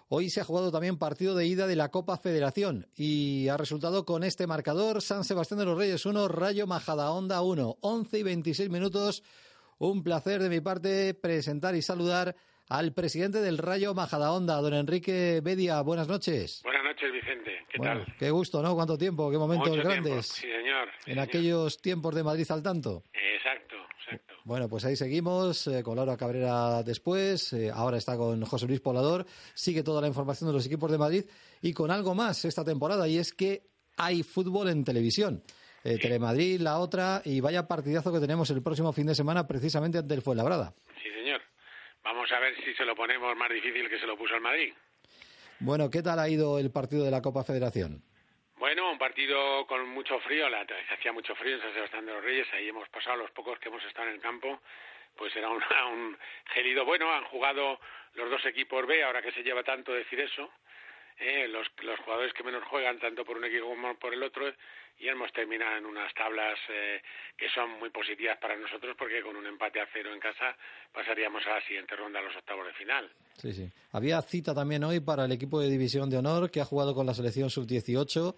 Hoy se ha jugado también partido de ida de la Copa Federación y ha resultado con este marcador: San Sebastián de los Reyes 1, Rayo Majadahonda 1, 11 y 26 minutos. Un placer de mi parte presentar y saludar al presidente del Rayo Majadahonda, don Enrique Bedia. Buenas noches. Buenas noches, Vicente. ¿Qué tal? Qué gusto, ¿no? ¿Cuánto tiempo? ¿Qué momentos Mucho grandes? tiempo. Sí, señor. Sí, en señor. Aquellos tiempos de Madrid al tanto. Exacto. Bueno, pues ahí seguimos, con Laura Cabrera después, ahora está con José Luis Poblador, sigue toda la información de los equipos de Madrid y con algo más esta temporada, y es que hay fútbol en televisión. Sí. Telemadrid, la otra, y vaya partidazo que tenemos el próximo fin de semana precisamente ante el Fuenlabrada. Sí, señor. Vamos a ver si se lo ponemos más difícil que se lo puso al Madrid. Bueno, ¿qué tal ha ido el partido de la Copa Federación? Bueno, un partido con mucho frío, hacía mucho frío en San Sebastián de los Reyes, ahí hemos pasado, los pocos que hemos estado en el campo, pues era un gélido. Bueno, han jugado los dos equipos B, ahora que se lleva tanto decir eso, los jugadores que menos juegan, tanto por un equipo como por el otro, y hemos terminado en unas tablas que son muy positivas para nosotros, porque con un empate a 0 en casa pasaríamos a la siguiente ronda, a los octavos de final. Sí, sí. Había cita también hoy para el equipo de División de Honor, que ha jugado con la selección sub-18.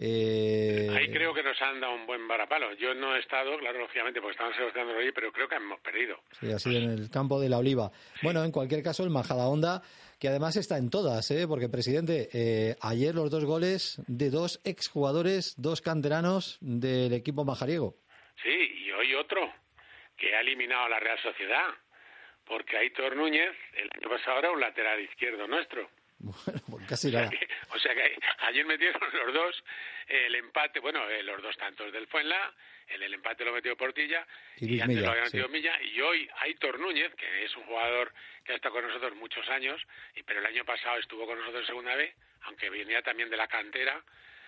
Ahí creo que nos han dado un buen varapalo. Yo no he estado, claro, lógicamente, porque estaban Sebastián de los Reyes, pero creo que hemos perdido. Sí, ha sido en el campo de la Oliva. Sí. Bueno, en cualquier caso, el Majadahonda, que además está en todas, porque, presidente, ayer los 2 goles de 2 exjugadores, 2 canteranos del equipo majariego. Sí, y hoy otro, que ha eliminado a la Real Sociedad, porque Aitor Núñez, el año pasado era un lateral izquierdo nuestro. Bueno, pues casi nada. O sea que ayer metieron los dos el empate, los dos tantos del Fuenla, el empate lo metió Portilla y antes lo había metido Milla, y hoy Aitor Núñez, que es un jugador que ha estado con nosotros muchos años, pero el año pasado estuvo con nosotros en Segunda B, aunque venía también de la cantera,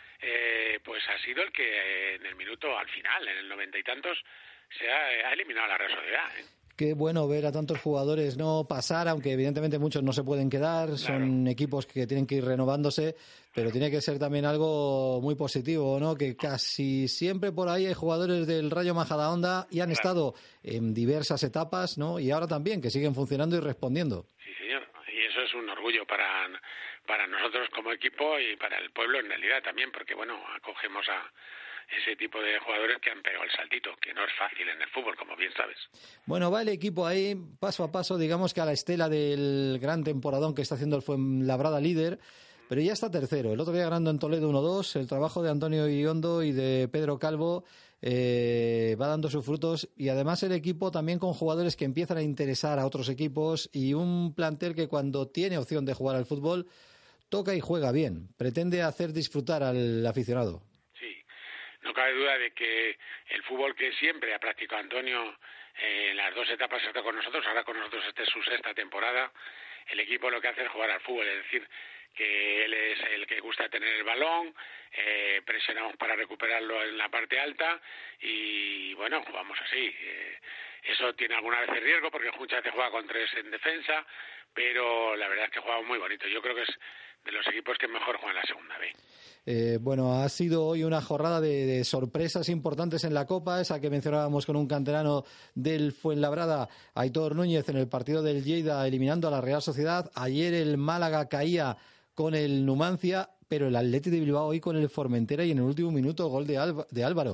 pues ha sido el que en el minuto, al final, en el 90 y tantos, se ha eliminado a la Real Sociedad. Qué bueno ver a tantos jugadores no pasar, aunque evidentemente muchos no se pueden quedar, claro. Son equipos que tienen que ir renovándose, pero tiene que ser también algo muy positivo, ¿no? Que casi siempre por ahí hay jugadores del Rayo Majadahonda y han estado en diversas etapas, ¿no? Y ahora también, que siguen funcionando y respondiendo. Sí, señor, y eso es un orgullo para nosotros como equipo y para el pueblo en realidad también, porque acogemos a ese tipo de jugadores que han pegado el saltito, que no es fácil en el fútbol, como bien sabes. Bueno, va el equipo ahí, paso a paso, digamos que a la estela del gran temporadón que está haciendo el Fuenlabrada líder, pero ya está tercero. El otro día ganando en Toledo 1-2, el trabajo de Antonio Iriondo y de Pedro Calvo va dando sus frutos, y además el equipo también con jugadores que empiezan a interesar a otros equipos y un plantel que cuando tiene opción de jugar al fútbol, toca y juega bien, pretende hacer disfrutar al aficionado. No cabe duda de que el fútbol que siempre ha practicado Antonio en las 2 etapas está con nosotros, ahora con nosotros esta es su 6ª temporada, el equipo lo que hace es jugar al fútbol, es decir, que él es el que gusta tener el balón, presionamos para recuperarlo en la parte alta y jugamos así. Eso tiene alguna vez riesgo porque muchas veces juega con 3 en defensa, pero la verdad es que jugamos muy bonito. Yo creo que es de los equipos que mejor juegan la Segunda B. Ha sido hoy una jornada de sorpresas importantes en la Copa, esa que mencionábamos con un canterano del Fuenlabrada, Aitor Núñez, en el partido del Lleida eliminando a la Real Sociedad. Ayer el Málaga caía con el Numancia, pero el Athletic de Bilbao hoy con el Formentera y en el último minuto gol de Álvaro.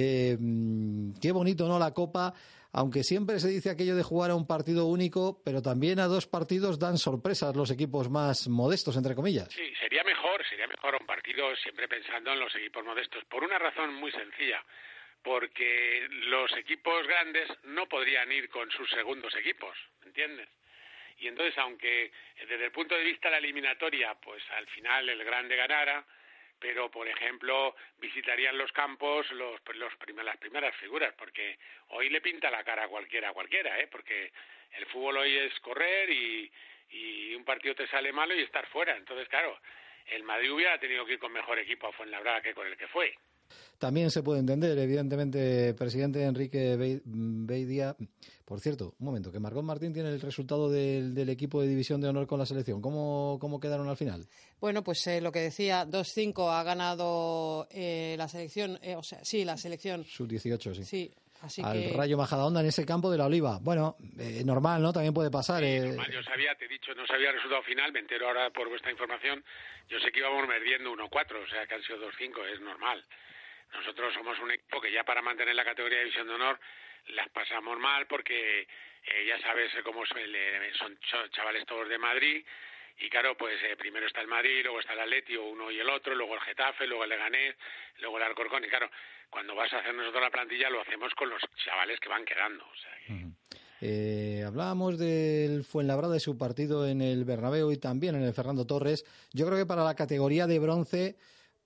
Qué bonito, ¿no? La Copa, aunque siempre se dice aquello de jugar a un partido único, pero también a 2 partidos dan sorpresas los equipos más modestos, entre comillas. Sí, sería mejor un partido siempre pensando en los equipos modestos, por una razón muy sencilla, porque los equipos grandes no podrían ir con sus segundos equipos, ¿entiendes? Y entonces, aunque desde el punto de vista de la eliminatoria, pues al final el grande ganara, pero por ejemplo visitarían los campos las primeras figuras, porque hoy le pinta la cara a cualquiera, porque el fútbol hoy es correr y un partido te sale malo y estar fuera. Entonces, claro, el Madrid hubiera tenido que ir con mejor equipo a Fuenlabrada que con el que fue. También se puede entender, evidentemente, presidente Enrique Bedia. Por cierto, un momento, que Margot Martín tiene el resultado del equipo de División de Honor con la selección. ¿Cómo quedaron al final? Bueno, pues lo que decía, 2-5 ha ganado la selección, la selección. Sub-18, sí. Sí, al Rayo Majadahonda en ese campo de la Oliva. Bueno, normal, ¿no? También puede pasar. Sí, normal. Yo sabía, te he dicho, no sabía el resultado final, me entero ahora por vuestra información. Yo sé que íbamos perdiendo 1-4, o sea que han sido 2-5, es normal. Nosotros somos un equipo que ya para mantener la categoría de División de Honor las pasamos mal porque ya sabes cómo son chavales todos de Madrid. Y claro, pues primero está el Madrid, luego está el Atleti, uno y el otro, luego el Getafe, luego el Leganés, luego el Alcorcón. Y claro, cuando vas a hacer nosotros la plantilla lo hacemos con los chavales que van quedando. O sea que... hablábamos del Fuenlabrada de su partido en el Bernabéu y también en el Fernando Torres. Yo creo que para la categoría de bronce,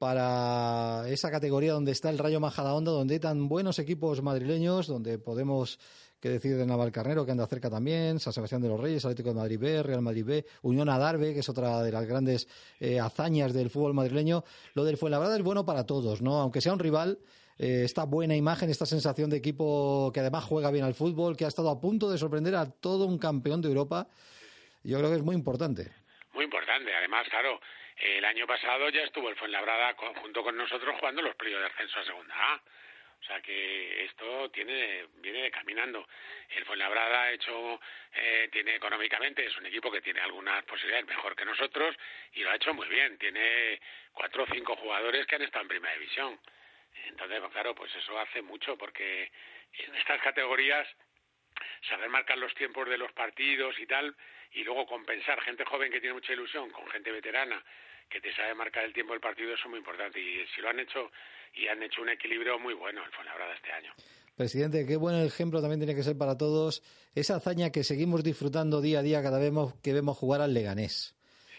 para esa categoría donde está el Rayo Majadahonda, donde hay tan buenos equipos madrileños, donde podemos... que decir de Navalcarnero, que anda cerca también, San Sebastián de los Reyes, Atlético de Madrid B, Real Madrid B, Unión Adarve, que es otra de las grandes hazañas del fútbol madrileño. Lo del Fuenlabrada es bueno para todos, ¿no? Aunque sea un rival, esta buena imagen, esta sensación de equipo que además juega bien al fútbol, que ha estado a punto de sorprender a todo un campeón de Europa, yo creo que es muy importante. Muy importante. Además, claro, el año pasado ya estuvo el Fuenlabrada junto con nosotros jugando los playoffs de ascenso a Segunda A. O sea que esto viene caminando. El Fuenlabrada tiene económicamente, es un equipo que tiene algunas posibilidades mejor que nosotros y lo ha hecho muy bien. Tiene 4 o 5 jugadores que han estado en primera división. Entonces, claro, pues eso hace mucho porque en estas categorías saber marcar los tiempos de los partidos y tal, y luego compensar gente joven que tiene mucha ilusión con gente veterana que te sabe marcar el tiempo del partido, eso es muy importante. Y si lo han hecho, y han hecho un equilibrio muy bueno el Fuenlabrada este año. Presidente, qué buen ejemplo también tiene que ser para todos esa hazaña que seguimos disfrutando día a día cada vez que vemos jugar al Leganés.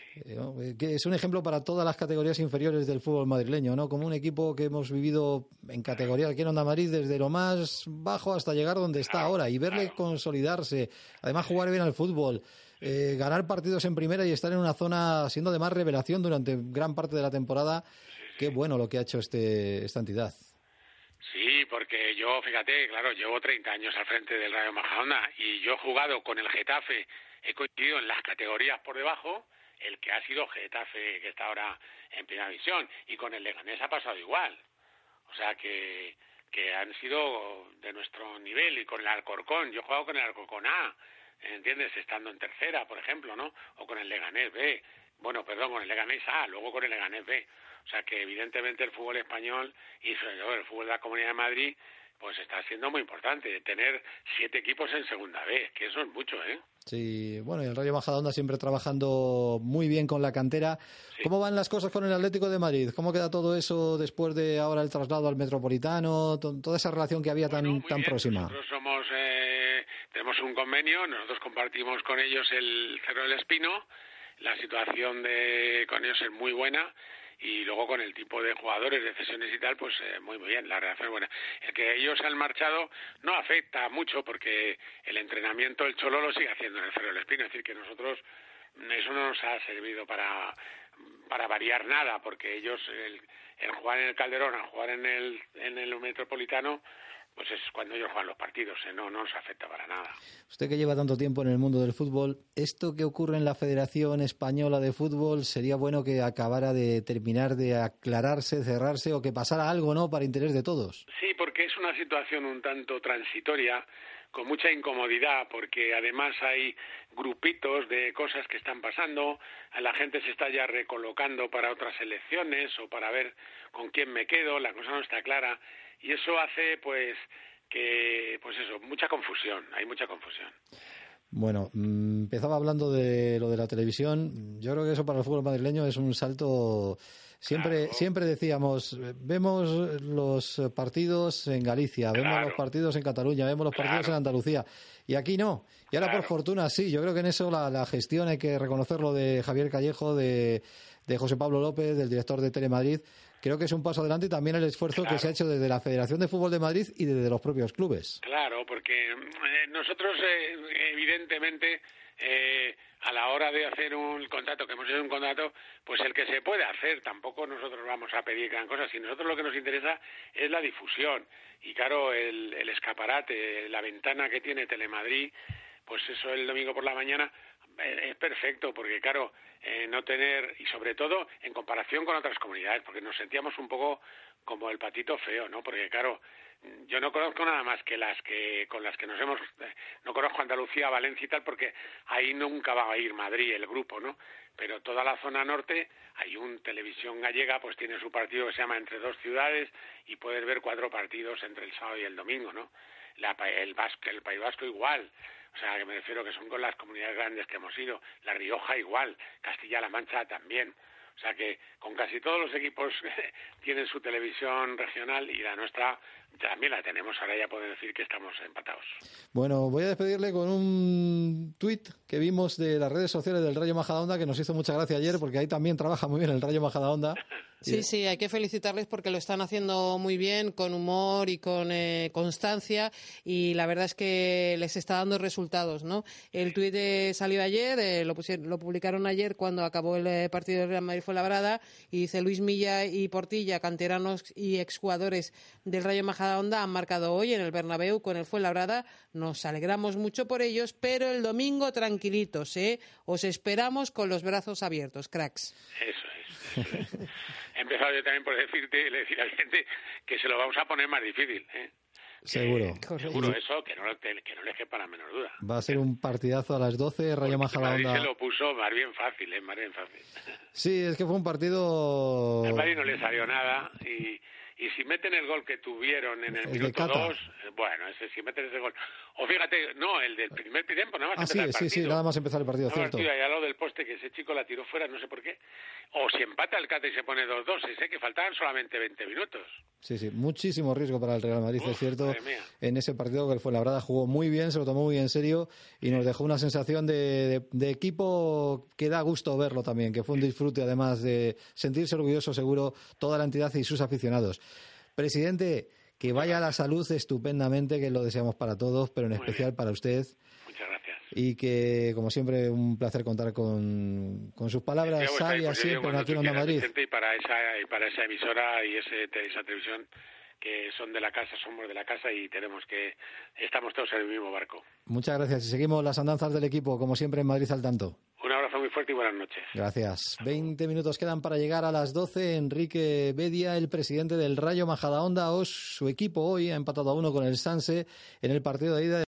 Que es un ejemplo para todas las categorías inferiores del fútbol madrileño, ¿no? Como un equipo que hemos vivido en categoría aquí en Onda Madrid desde lo más bajo hasta llegar donde está ahora y verle consolidarse, además jugar bien al fútbol, ganar partidos en primera y estar en una zona siendo de más revelación durante gran parte de la temporada. Qué bueno lo que ha hecho esta entidad. Sí, porque yo, fíjate, claro, llevo 30 años al frente del Rayo Majadahonda y yo he jugado con el Getafe, he coincidido en las categorías por debajo, el que ha sido Getafe, que está ahora en primera división, y con el Leganés ha pasado igual. O sea que han sido de nuestro nivel, y con el Alcorcón, yo he jugado con el Alcorcón A, ¿entiendes? Estando en tercera, por ejemplo, ¿no? O con el Leganés B, con el Leganés A, luego con el Leganés B. O sea que evidentemente el fútbol español y sobre todo el fútbol de la Comunidad de Madrid pues está siendo muy importante, tener 7 equipos en segunda B, que eso es mucho, ¿eh? Sí, bueno, y el Rayo Majadahonda siempre trabajando muy bien con la cantera. Sí. ¿Cómo van las cosas con el Atlético de Madrid? ¿Cómo queda todo eso después de ahora el traslado al Metropolitano? Toda esa relación que había tan próxima. Nosotros tenemos un convenio, nosotros compartimos con ellos el Cerro del Espino, la situación con ellos es muy buena. Y luego con el tipo de jugadores, de cesiones y tal, pues muy bien, la relación es buena. El que ellos han marchado no afecta mucho porque el entrenamiento el Cholo lo sigue haciendo en el Cerro del Espino, es decir, que nosotros eso no nos ha servido para variar nada, porque ellos, el jugar en el Calderón, al jugar en el Metropolitano, pues es cuando ellos juegan los partidos, no nos afecta para nada. Usted que lleva tanto tiempo en el mundo del fútbol, ¿esto que ocurre en la Federación Española de Fútbol sería bueno que acabara de terminar de aclararse, cerrarse o que pasara algo, ¿no?, para interés de todos? Sí, porque es una situación un tanto transitoria, con mucha incomodidad, porque además hay grupitos de cosas que están pasando, la gente se está ya recolocando para otras elecciones o para ver con quién me quedo, la cosa no está clara. Y eso hace, mucha confusión, hay mucha confusión. Bueno, empezaba hablando de lo de la televisión. Yo creo que eso para el fútbol madrileño es un salto. Siempre decíamos, vemos los partidos en Galicia, vemos los partidos en Cataluña, vemos los partidos en Andalucía. Y aquí no. Y ahora, por fortuna, sí. Yo creo que en eso la gestión hay que reconocerlo de Javier Callejo, de José Pablo López, del director de Telemadrid. Creo que es un paso adelante y también el esfuerzo que se ha hecho desde la Federación de Fútbol de Madrid y desde los propios clubes. Claro, porque nosotros, evidentemente, a la hora de hacer un contrato, que hemos hecho un contrato, pues el que se puede hacer, tampoco nosotros vamos a pedir gran cosa, sino nosotros lo que nos interesa es la difusión. Y claro, el escaparate, la ventana que tiene Telemadrid, pues eso el domingo por la mañana Es perfecto, porque claro, no tener, y sobre todo en comparación con otras comunidades, porque nos sentíamos un poco como el patito feo, ¿no? Porque claro, yo no conozco nada más que con las que nos hemos, no conozco Andalucía, Valencia y tal, porque ahí nunca va a ir Madrid, el grupo, ¿no? Pero toda la zona norte, hay Televisión Gallega, pues tiene su partido que se llama Entre Dos Ciudades, y puedes ver 4 partidos entre el sábado y el domingo, ¿no? El País Vasco igual. O sea, que me refiero que son con las comunidades grandes que hemos ido. La Rioja igual, Castilla-La Mancha también. O sea que con casi todos los equipos tienen su televisión regional y la nuestra también la tenemos. Ahora ya puedo decir que estamos empatados. Bueno, voy a despedirle con un tuit que vimos de las redes sociales del Rayo Majadahonda que nos hizo mucha gracia ayer, porque ahí también trabaja muy bien el Rayo Majadahonda. Sí, hay que felicitarles porque lo están haciendo muy bien, con humor y con constancia, y la verdad es que les está dando resultados, ¿no? El tuit salió ayer, lo publicaron ayer cuando acabó el partido del Real Madrid-Fuenlabrada, y dice: Luis Milla y Portilla, canteranos y exjugadores del Rayo Majadahonda, han marcado hoy en el Bernabéu con el Fuenlabrada. Nos alegramos mucho por ellos, pero el domingo tranquilitos, os esperamos con los brazos abiertos, cracks. Eso es. He empezado yo también por decir a la gente que se lo vamos a poner más difícil, Seguro. Seguro eso, que no le quepa la menor duda. Va a ser un partidazo a las 12, Rayo Majadahonda. Madrid se lo puso más bien fácil, más bien fácil. Sí, es que fue un partido... Al Madrid no le salió nada y si meten el gol que tuvieron en el minuto 2, bueno, si meten ese gol... O fíjate, no, el del primer tiempo, nada más empezar el partido. Sí, nada más empezar el partido, cierto. Y al lado del poste que ese chico la tiró fuera, no sé por qué. O si empata el Cata y se pone 2-2, sé que faltaban solamente 20 minutos. Sí, muchísimo riesgo para el Real Madrid, es cierto. En ese partido que el Fuenlabrada jugó muy bien, se lo tomó muy en serio y nos dejó una sensación de equipo que da gusto verlo también, que fue un disfrute, además de sentirse orgulloso, seguro, toda la entidad y sus aficionados. Presidente, que vaya a la salud estupendamente, que lo deseamos para todos, pero en especial para usted. Muchas gracias. Y que, como siempre, un placer contar con sus palabras sabias siempre aquí en Onda Madrid. Y para esa emisora y esa televisión, que son de la casa, somos de la casa y estamos todos en el mismo barco. Muchas gracias y seguimos las andanzas del equipo, como siempre, en Madrid al tanto. Un abrazo muy fuerte y buenas noches. Gracias. 20 minutos quedan para llegar a las 12. Enrique Bedia, el presidente del Rayo Majadahonda, su equipo hoy ha empatado a 1 con el Sanse en el partido de ida.